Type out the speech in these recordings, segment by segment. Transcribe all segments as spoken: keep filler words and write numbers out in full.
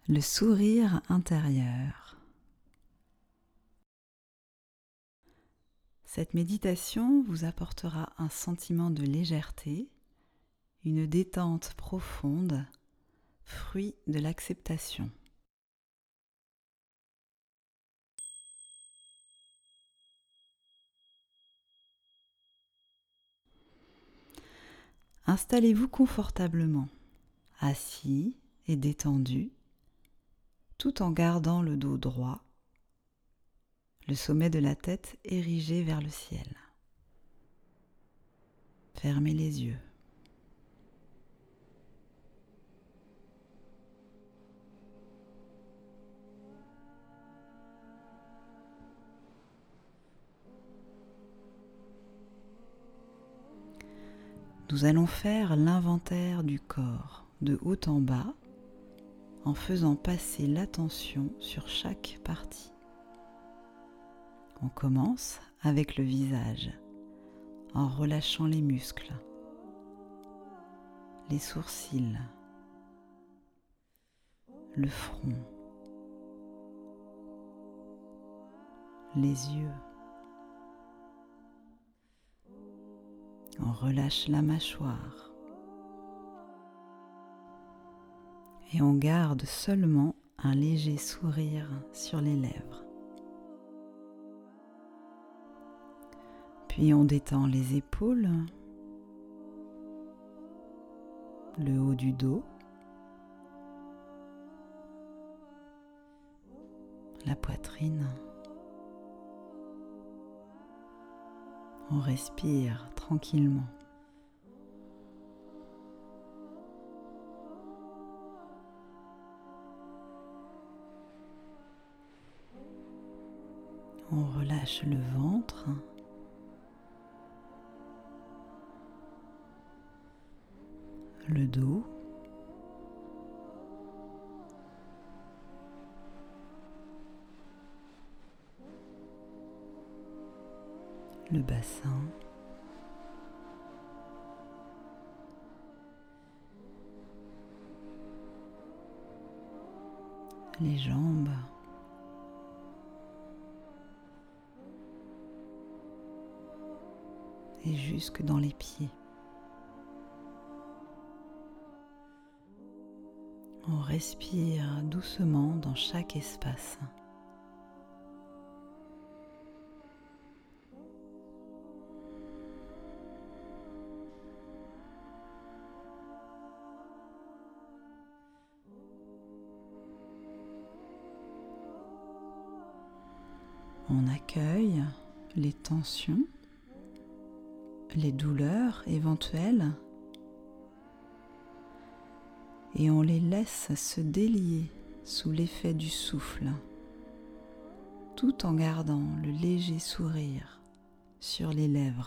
le sourire intérieur. Cette méditation vous apportera un sentiment de légèreté, une détente profonde, fruit de l'acceptation. Installez-vous confortablement, assis et détendu, tout en gardant le dos droit, le sommet de la tête érigé vers le ciel. Fermez les yeux. Nous allons faire l'inventaire du corps de haut en bas en faisant passer l'attention sur chaque partie. On commence avec le visage en relâchant les muscles, les sourcils, le front, les yeux. On relâche la mâchoire et on garde seulement un léger sourire sur les lèvres. Puis on détend les épaules, le haut du dos, la poitrine. On respire tranquillement. On relâche le ventre. Le dos. Le bassin. Les jambes. Et jusque dans les pieds. On respire doucement dans chaque espace. On accueille les tensions, les douleurs éventuelles et on les laisse se délier sous l'effet du souffle, tout en gardant le léger sourire sur les lèvres.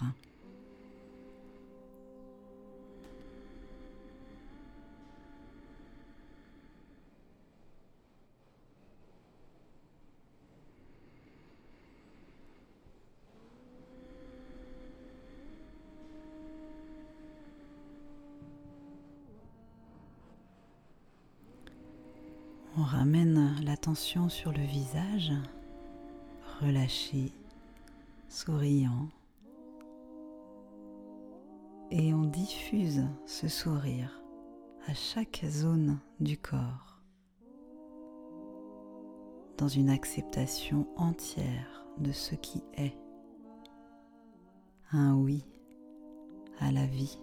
On ramène l'attention sur le visage, relâché, souriant, et on diffuse ce sourire à chaque zone du corps, dans une acceptation entière de ce qui est, un oui à la vie.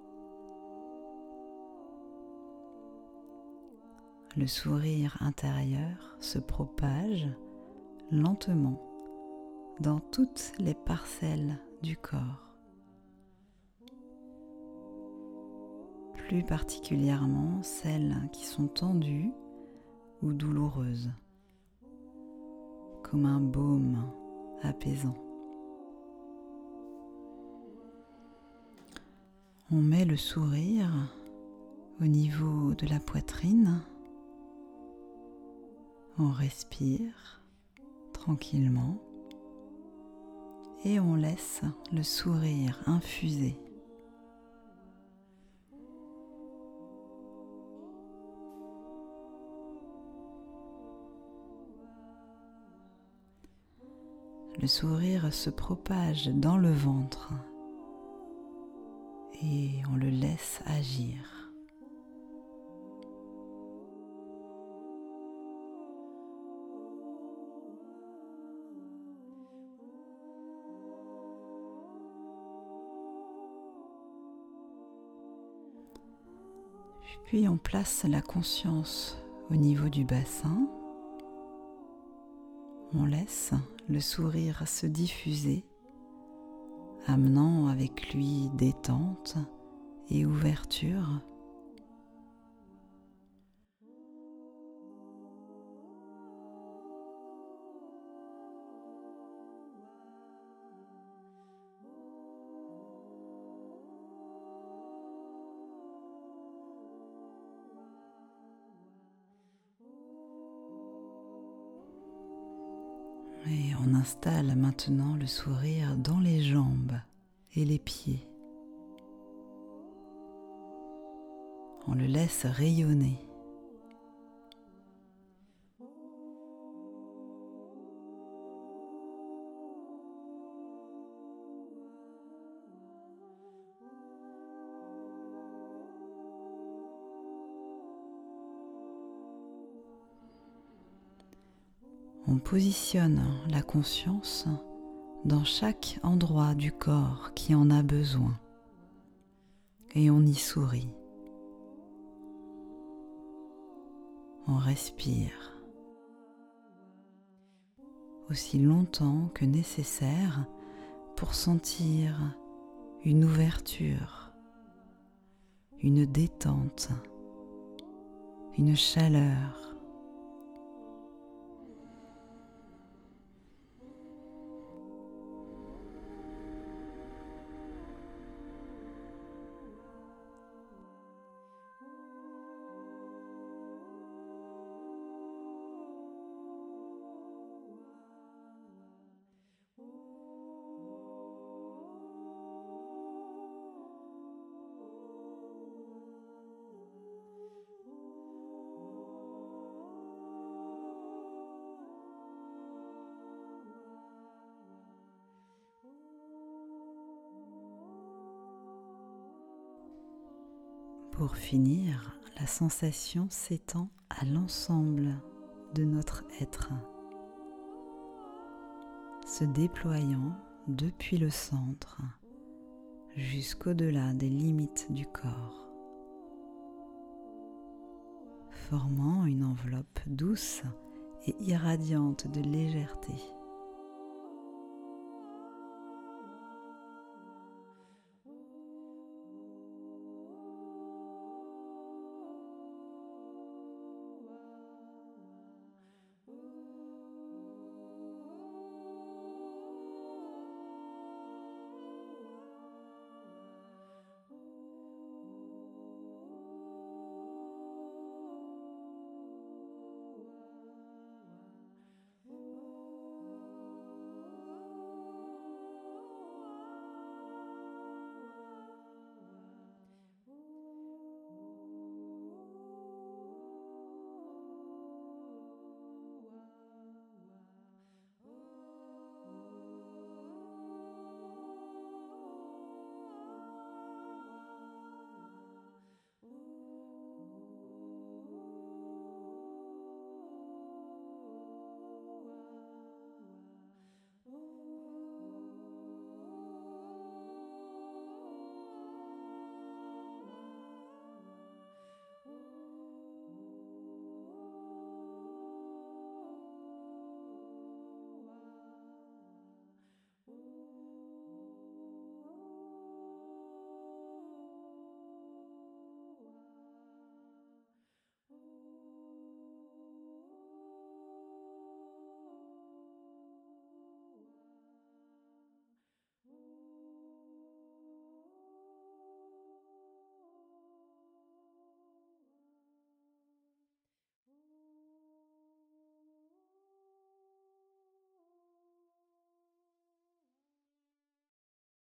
Le sourire intérieur se propage lentement dans toutes les parcelles du corps, plus particulièrement celles qui sont tendues ou douloureuses, comme un baume apaisant. On met le sourire au niveau de la poitrine. On respire tranquillement et on laisse le sourire infuser. le sourire se propage dans le ventre et on le laisse agir. Puis on place la conscience au niveau du bassin. On laisse le sourire se diffuser, amenant avec lui détente et ouverture. Et on installe maintenant le sourire dans les jambes et les pieds. On le laisse rayonner. On positionne la conscience dans chaque endroit du corps qui en a besoin et on y sourit. On respire aussi longtemps que nécessaire pour sentir une ouverture, une détente, une chaleur. Pour finir, la sensation s'étend à l'ensemble de notre être, se déployant depuis le centre jusqu'au-delà des limites du corps, formant une enveloppe douce et irradiante de légèreté.